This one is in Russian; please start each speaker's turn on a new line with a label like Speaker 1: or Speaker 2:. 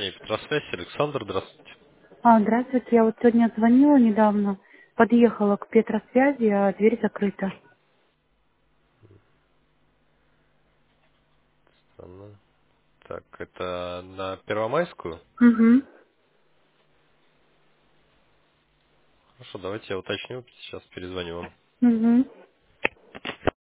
Speaker 1: компания «Петросвязь». Александр, здравствуйте.
Speaker 2: Здравствуйте, я вот сегодня звонила недавно, подъехала к Петросвязи, а дверь закрыта.
Speaker 1: Странно. Так, это на Первомайскую?
Speaker 2: Угу.
Speaker 1: Хорошо, давайте я уточню, сейчас перезвоню вам.
Speaker 2: Угу.